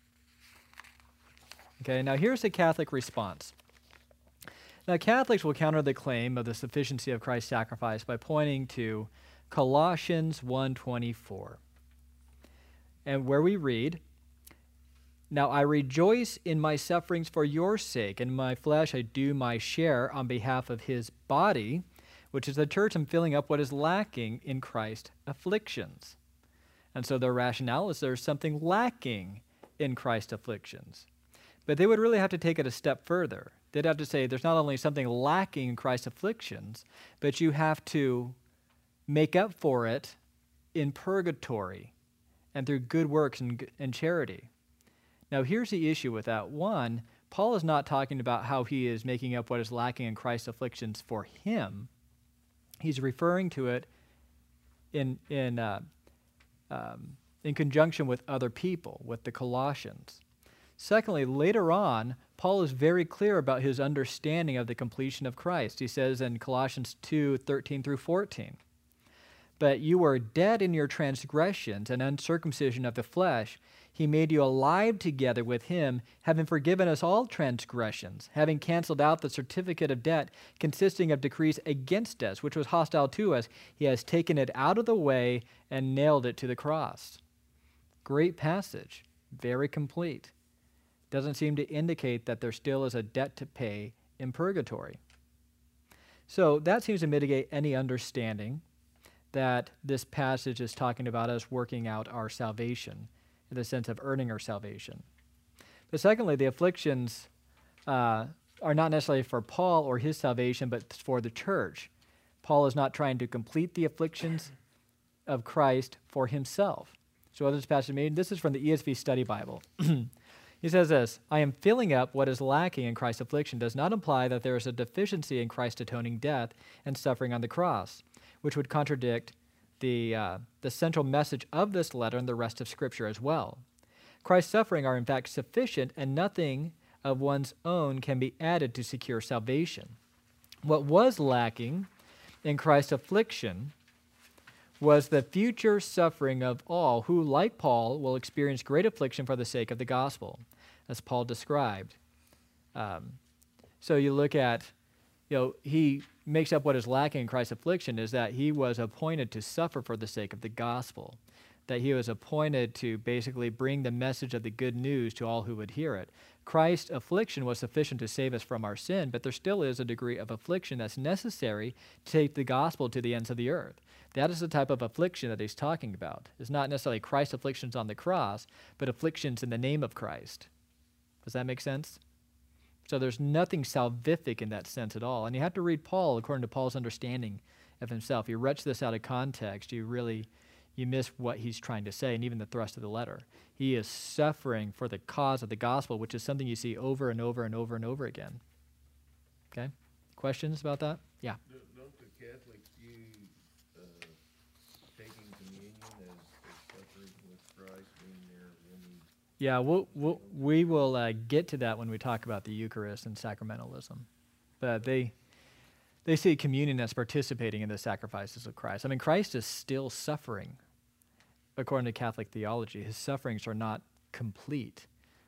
Okay, now here's the Catholic response. Now, Catholics will counter the claim of the sufficiency of Christ's sacrifice by pointing to Colossians 1:24, and where we read, now I rejoice in my sufferings for your sake, and in my flesh I do my share on behalf of his body, which is the church, in filling up what is lacking in Christ's afflictions. And so their rationale is there's something lacking in Christ's afflictions. But they would really have to take it a step further. They'd have to say there's not only something lacking in Christ's afflictions, but you have to make up for it in purgatory and through good works and charity. Now, here's the issue with that. One, Paul is not talking about how he is making up what is lacking in Christ's afflictions for him. He's referring to it in conjunction with other people, with the Colossians. Secondly, later on, Paul is very clear about his understanding of the completion of Christ. He says in Colossians 2:13 through 14, "But you were dead in your transgressions and uncircumcision of the flesh. He made you alive together with him, having forgiven us all transgressions, having canceled out the certificate of debt consisting of decrees against us, which was hostile to us. He has taken it out of the way and nailed it to the cross." Great passage, very complete. Doesn't seem to indicate that there still is a debt to pay in purgatory. So that seems to mitigate any understanding that this passage is talking about us working out our salvation in the sense of earning our salvation. But secondly, the afflictions are not necessarily for Paul or his salvation, but for the church. Paul is not trying to complete the afflictions of Christ for himself. So what does this passage mean? This is from the ESV Study Bible. He says this, "I am filling up what is lacking in Christ's affliction does not imply that there is a deficiency in Christ's atoning death and suffering on the cross, which would contradict the central message of this letter and the rest of Scripture as well. Christ's suffering are in fact sufficient, and nothing of one's own can be added to secure salvation. What was lacking in Christ's affliction was the future suffering of all who, like Paul, will experience great affliction for the sake of the gospel, as Paul described. So you look at, he makes up what is lacking in Christ's affliction is that he was appointed to suffer for the sake of the gospel, that he was appointed to basically bring the message of the good news to all who would hear it. Christ's affliction was sufficient to save us from our sin, but there still is a degree of affliction that's necessary to take the gospel to the ends of the earth. That is the type of affliction that he's talking about. It's not necessarily Christ's afflictions on the cross, but afflictions in the name of Christ. Does that make sense? So there's nothing salvific in that sense at all. And you have to read Paul according to Paul's understanding of himself. You wrench this out of context, you miss what he's trying to say and even the thrust of the letter. He is suffering for the cause of the gospel, which is something you see over and over and over and over again. Okay? Questions about that? Yeah. Don't the Catholics view taking communion as suffering with Christ, being there when he... Yeah, we will get to that when we talk about the Eucharist and sacramentalism. But they see communion as participating in the sacrifices of Christ. I mean, Christ is still suffering, according to Catholic theology. His sufferings are not complete.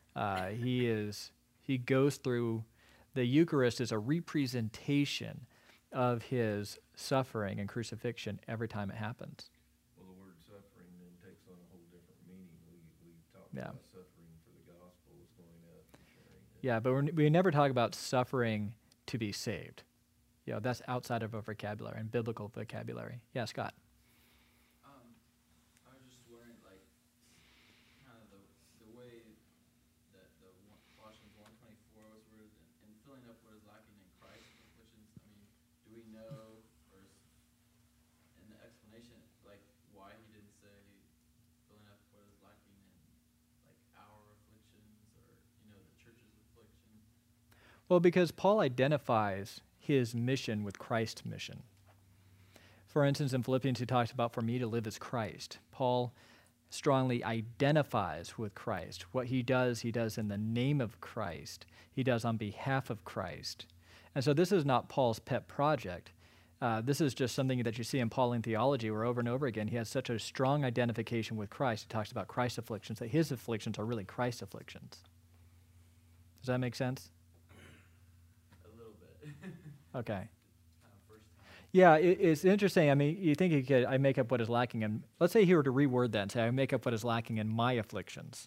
He goes through, the Eucharist is a representation of his suffering and crucifixion every time it happens. Well, the word suffering then takes on a whole different meaning. We talk Yeah. about suffering for the gospel is going up and sharing it. Yeah, but we never talk about suffering to be saved. That's outside of our vocabulary and biblical vocabulary. Yeah, Scott. I was just wondering, kind of the way that Colossians 1:24 was worded, in filling up what is lacking in Christ's afflictions. I mean, do we know, or in the explanation, why he didn't say filling up what is lacking in, our afflictions or, the church's affliction? Well, because Paul identifies his mission with Christ's mission. For instance, in Philippians, he talks about, "For me to live is Christ." Paul strongly identifies with Christ. What he does in the name of Christ. He does on behalf of Christ. And so this is not Paul's pet project. This is just something that you see in Pauline theology, where over and over again he has such a strong identification with Christ. He talks about Christ's afflictions, that his afflictions are really Christ's afflictions. Does that make sense? A little bit. Okay. First time. Yeah, it's interesting. I mean, you think I make up what is lacking in, let's say he were to reword that and say, I make up what is lacking in my afflictions.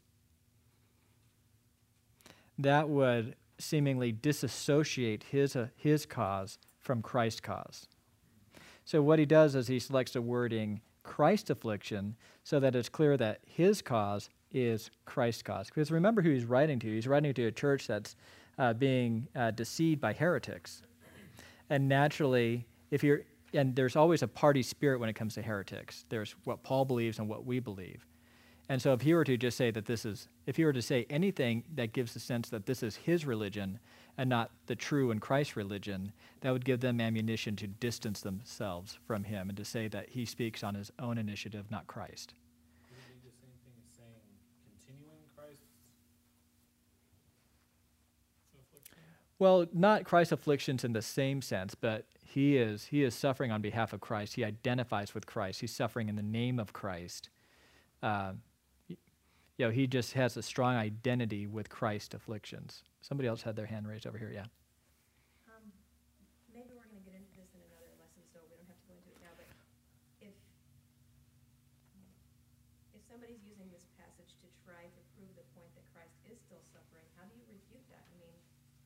That would seemingly disassociate his cause from Christ's cause. So what he does is he selects the wording Christ's affliction so that it's clear that his cause is Christ's cause. Because remember who he's writing to. He's writing to a church that's being deceived by heretics. And naturally, there's always a party spirit when it comes to heretics. There's what Paul believes and what we believe. And so if he were to just say if he were to say anything that gives the sense that this is his religion and not the true and Christ religion, that would give them ammunition to distance themselves from him and to say that he speaks on his own initiative, not Christ. Would it be the same thing as saying continuing Christ's affliction? Well, not Christ's afflictions in the same sense, but he is suffering on behalf of Christ. He identifies with Christ. He's suffering in the name of Christ. He just has a strong identity with Christ's afflictions. Somebody else had their hand raised over here, yeah. Maybe we're going to get into this in another lesson, so we don't have to go into it now, but if somebody's using this passage to try to prove the point that Christ is still suffering, how do you refute that? I mean,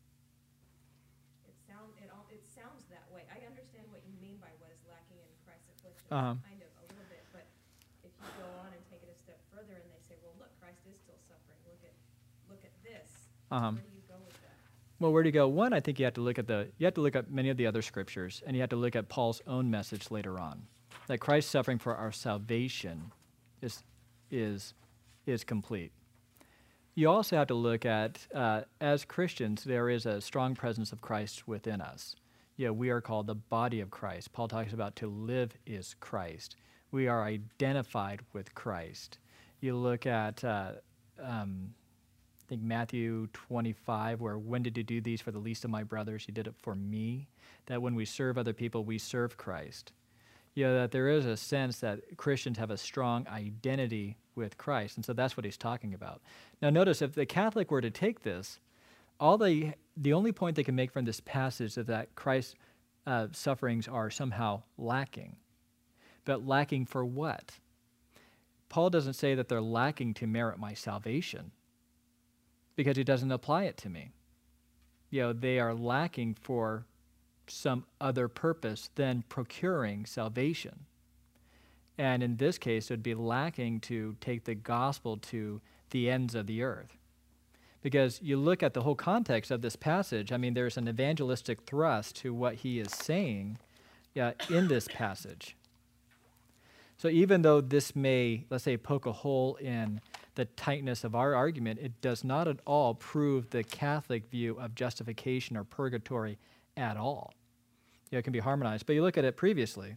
it sounds that way. I understand what you mean by what is lacking in Christ's affliction, kind of a little bit, but if you go on and take it a step further and they say, well, look, Christ is still suffering. Look at this. Where do you go with that? Well, where do you go? One, I think you have to look at many of the other scriptures, and you have to look at Paul's own message later on, that Christ's suffering for our salvation is complete. You also have to look at, as Christians, there is a strong presence of Christ within us. We are called the body of Christ. Paul talks about to live is Christ. We are identified with Christ. You look at, I think Matthew 25, where when did you do these for the least of my brothers? You did it for me. That when we serve other people, we serve Christ. That there is a sense that Christians have a strong identity with Christ. And so that's what he's talking about. Now notice, if the Catholic were to take this, the only point they can make from this passage is that Christ's sufferings are somehow lacking. But lacking for what? Paul doesn't say that they're lacking to merit my salvation, because he doesn't apply it to me. They are lacking for some other purpose than procuring salvation. And in this case, it would be lacking to take the gospel to the ends of the earth. Because you look at the whole context of this passage, I mean, there's an evangelistic thrust to what he is saying in this passage. So even though this may, let's say, poke a hole in the tightness of our argument, it does not at all prove the Catholic view of justification or purgatory at all. It can be harmonized. But you look at it previously.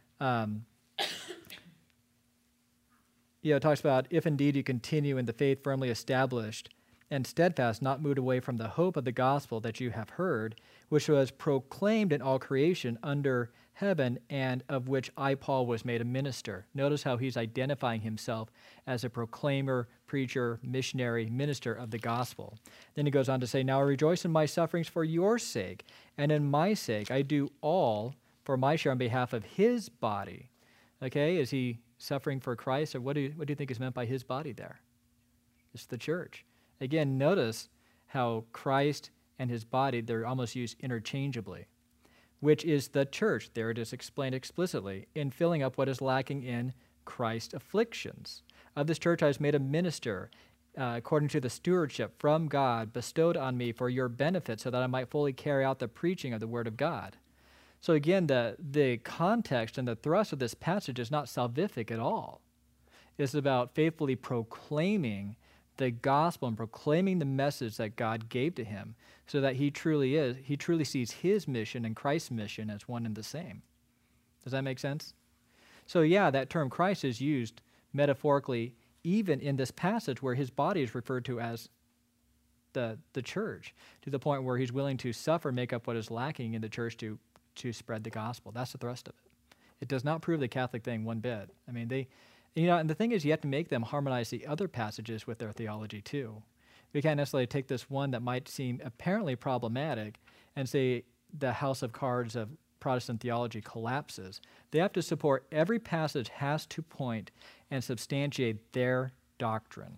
It talks about, if indeed you continue in the faith firmly established and steadfast, not moved away from the hope of the gospel that you have heard, which was proclaimed in all creation under heaven, and of which I, Paul, was made a minister. Notice how he's identifying himself as a proclaimer, preacher, missionary, minister of the gospel. Then he goes on to say, now I rejoice in my sufferings for your sake, and in my sake I do all for my share on behalf of his body. Okay, is he suffering for Christ, or what do you think is meant by his body there? It's the church. Again, notice how Christ and his body, they're almost used interchangeably, which is the church. There it is explained explicitly in filling up what is lacking in Christ's afflictions. Of this church I was made a minister according to the stewardship from God bestowed on me for your benefit, so that I might fully carry out the preaching of the word of God. So again, the context and the thrust of this passage is not salvific at all. It's about faithfully proclaiming the gospel and proclaiming the message that God gave to him, so that he truly sees his mission and Christ's mission as one and the same. Does that make sense? So that term Christ is used metaphorically even in this passage where his body is referred to as the church, to the point where he's willing to suffer, make up what is lacking in the church to spread the gospel. That's the thrust of it. It does not prove the Catholic thing one bit. I mean, and the thing is, you have to make them harmonize the other passages with their theology too. We can't necessarily take this one that might seem apparently problematic and say the house of cards of Protestant theology collapses. They have to support, every passage has to point and substantiate their doctrine.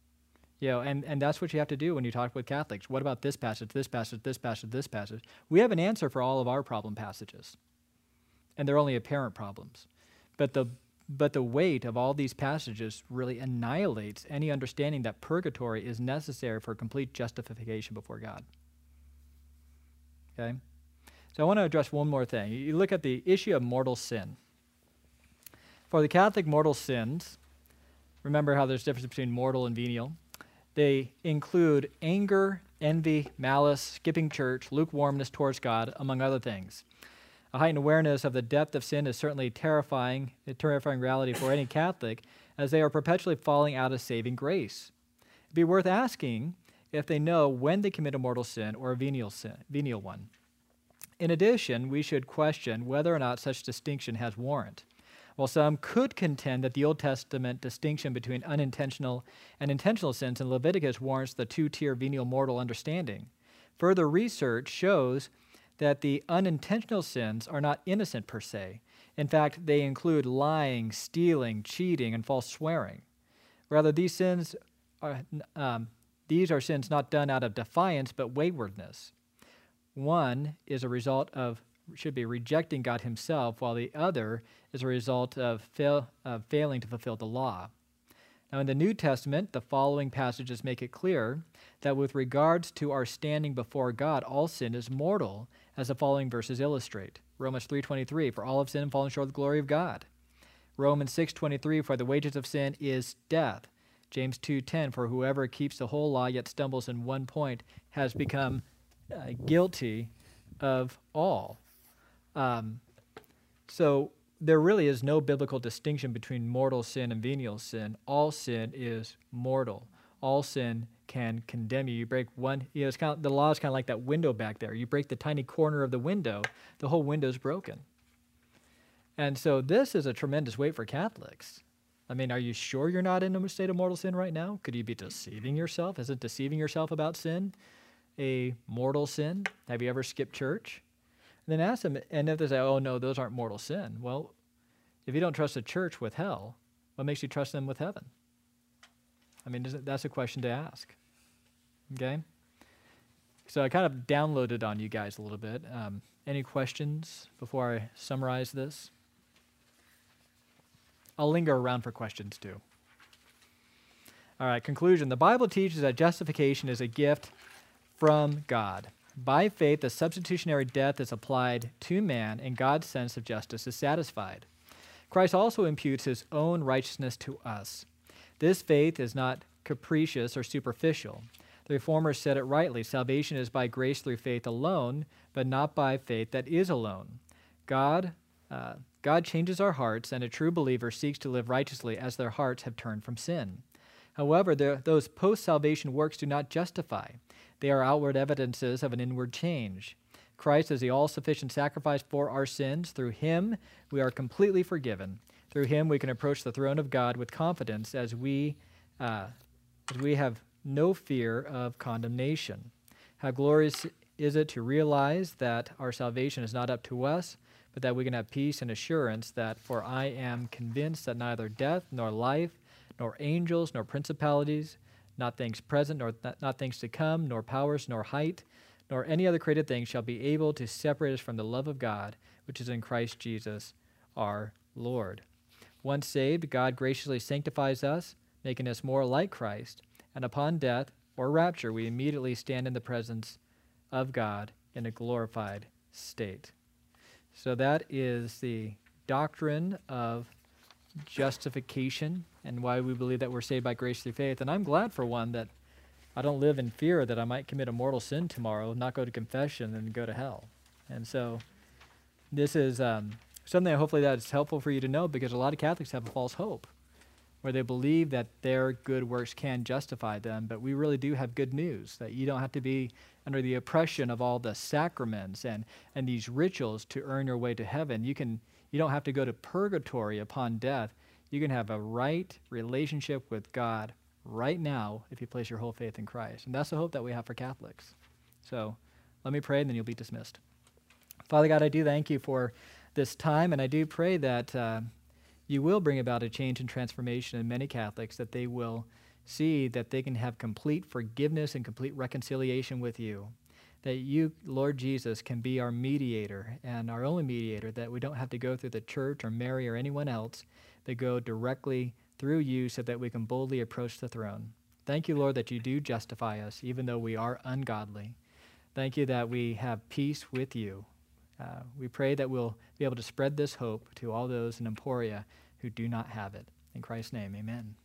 And that's what you have to do when you talk with Catholics. What about this passage, this passage, this passage, this passage? We have an answer for all of our problem passages, and they're only apparent problems. But the weight of all these passages really annihilates any understanding that purgatory is necessary for complete justification before God. Okay? So I want to address one more thing. You look at the issue of mortal sin. For the Catholic, mortal sins, remember how there's a difference between mortal and venial. They include anger envy, malice, skipping church, lukewarmness towards God, among other things. A heightened awareness of the depth of sin is certainly a terrifying reality for any Catholic, as they are perpetually falling out of saving grace. It'd be worth asking if they know when they commit a mortal sin or a venial one. In addition, we should question whether or not such distinction has warrant. While some could contend that the Old Testament distinction between unintentional and intentional sins in Leviticus warrants the two-tier venial mortal understanding, further research shows that the unintentional sins are not innocent per se. In fact, they include lying, stealing, cheating, and false swearing. Rather, these are sins not done out of defiance but waywardness. One is a result of should be rejecting God himself, while the other is a result of failing to fulfill the law. Now, in the New Testament, the following passages make it clear that with regards to our standing before God, all sin is mortal, as the following verses illustrate. Romans 3:23, for all have sinned and fallen short of the glory of God. Romans 6:23, for the wages of sin is death. James 2:10, for whoever keeps the whole law yet stumbles in one point has become guilty of all. So there really is no biblical distinction between mortal sin and venial sin. All sin is mortal. All sin can condemn you. You break one, it's kind of, the law is kind of like that window back there. You break the tiny corner of the window, the whole window is broken. And so this is a tremendous weight for Catholics. I mean, are you sure you're not in a state of mortal sin right now? Could you be deceiving yourself? Isn't deceiving yourself about sin a mortal sin? Have you ever skipped church? And then ask them, and if they say, oh no, those aren't mortal sin. Well, if you don't trust the church with hell, what makes you trust them with heaven? I mean, that's a question to ask. Okay? So I kind of downloaded on you guys a little bit. Any questions before I summarize this? I'll linger around for questions too. All right, conclusion. The Bible teaches that justification is a gift from God. By faith, the substitutionary death is applied to man, and God's sense of justice is satisfied. Christ also imputes his own righteousness to us. This faith is not capricious or superficial. The Reformers said it rightly. Salvation is by grace through faith alone, but not by faith that is alone. God changes our hearts, and a true believer seeks to live righteously as their hearts have turned from sin. However, those post-salvation works do not justify. They are outward evidences of an inward change. Christ is the all-sufficient sacrifice for our sins. Through him, we are completely forgiven. Through him, we can approach the throne of God with confidence as we have no fear of condemnation. How glorious is it to realize that our salvation is not up to us, but that we can have peace and assurance that, for I am convinced that neither death nor life, nor angels, nor principalities, not things present, nor not things to come, nor powers, nor height, nor any other created thing shall be able to separate us from the love of God, which is in Christ Jesus our Lord. Once saved, God graciously sanctifies us, making us more like Christ, and upon death or rapture, we immediately stand in the presence of God in a glorified state. So that is the doctrine of justification and why we believe that we're saved by grace through faith. And I'm glad, for one, that I don't live in fear that I might commit a mortal sin tomorrow, not go to confession, and go to hell. And so this is something hopefully that's helpful for you to know, because a lot of Catholics have a false hope where they believe that their good works can justify them, but we really do have good news, that you don't have to be under the oppression of all the sacraments and these rituals to earn your way to heaven. You don't have to go to purgatory upon death. You can have a right relationship with God right now if you place your whole faith in Christ. And that's the hope that we have for Catholics. So let me pray, and then you'll be dismissed. Father God, I do thank you for this time, and I do pray that you will bring about a change and transformation in many Catholics, that they will see that they can have complete forgiveness and complete reconciliation with you, that you, Lord Jesus, can be our mediator and our only mediator, that we don't have to go through the church or Mary or anyone else, but go directly through you so that we can boldly approach the throne. Thank you, Lord, that you do justify us, even though we are ungodly. Thank you that we have peace with you. We pray that we'll be able to spread this hope to all those in Emporia who do not have it. In Christ's name, amen.